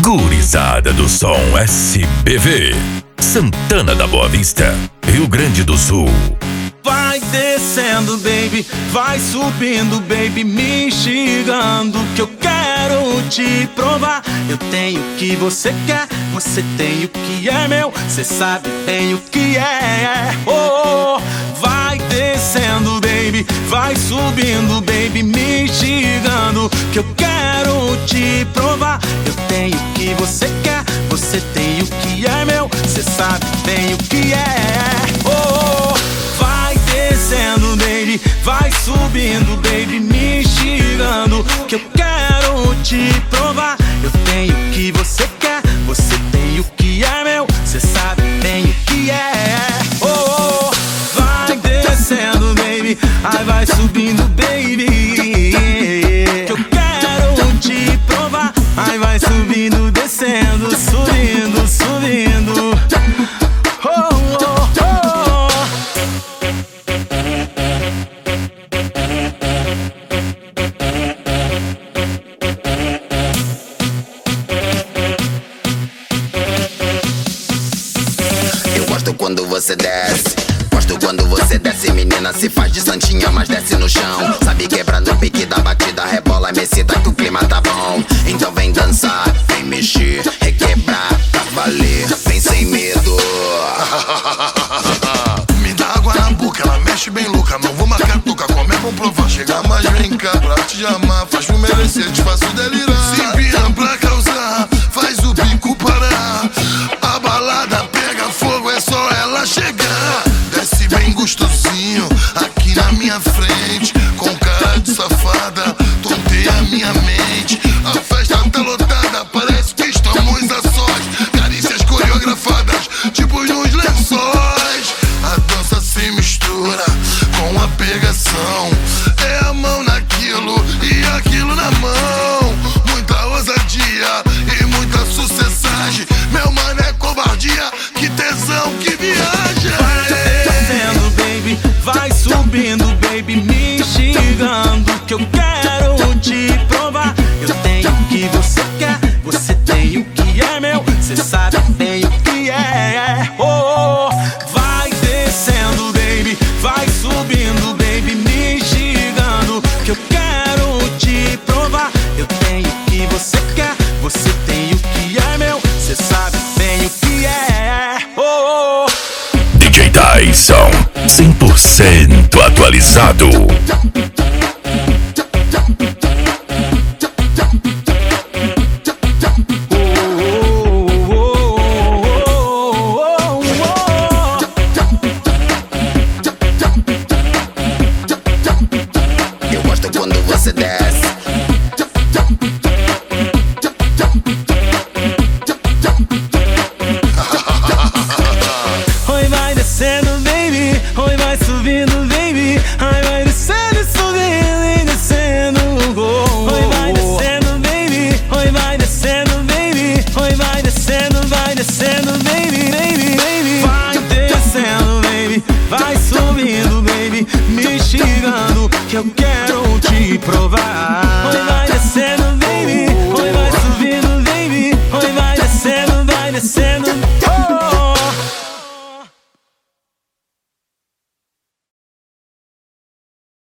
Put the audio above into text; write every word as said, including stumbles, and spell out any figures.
Gurizada do som S B V, Santana da Boa Vista, Rio Grande do Sul. Vai descendo, baby, vai subindo, baby, me instigando, que eu quero te provar. Eu tenho o que você quer, você tem o que é meu, cê sabe bem o que é. Oh, oh, vai descendo, baby, vai subindo, baby, me instigando, que eu quero te provar. Eu tenho o que você quer, você tem o que é meu, cê sabe bem o que é. Oh, oh, descendo, baby, vai subindo, baby, me instigando, que eu quero te provar. Eu tenho o que você quer, você tem o que é meu, cê sabe bem o que é. Oh, oh, vai descendo, baby, aí vai subindo, baby, que eu quero te provar. Aí vai subindo, descendo, subindo, subindo. Oh, oh, oh. Quando você desce, gosto quando você desce, menina, se faz de santinha, mas desce no chão. Sabe quebrar no pique da batida, rebola, me cita que o clima tá bom. Então vem dançar, vem mexer, requebrar, pra valer, vem sem medo. Me dá água na boca, ela mexe bem louca, não vou marcar tuca, como é bom provar. Chega mais, vem cá, pra te amar, faz me merecer, te faço delirar. Se empina pra causar, faz o bico parar. A balada pega fogo, é só ela chegar. Desce bem gostosinho, aqui na minha frente, com cara de safada, tonteia a minha mente. A festa tá lotada, parece que estamos a sós. Carícias coreografadas, tipo nos lençóis. A dança se mistura com a pegação, é a mão naquilo e aquilo na mão. Muita ousadia e muita sucessagem, meu mano é covardia, que tesão, que viagem. Vai descendo, baby, vai subindo, baby, me instigando, que eu quero te provar. Eu tenho o que você quer, você tem o que é meu, cê sabe bem o que é. Oh, oh, vai descendo, baby, vai subindo, baby, me instigando, que eu quero te provar. Eu tenho o que você quer, você tem o que é meu, cê sabe bem o que é. Oh, oh. D J Tyson, cem por cento atualizado. Eu gosto quando você desce. Oi, vai descendo, baby, oi, vai subindo, baby, ai, vai descendo, subindo e descendo. Oh, oi, vai descendo, baby, oi, vai descendo, baby, oi, vai descendo, vai descendo, baby, baby, baby. Vai descendo, baby, vai subindo, baby, me instigando, que eu quero te provar. Oi, vai descendo, baby,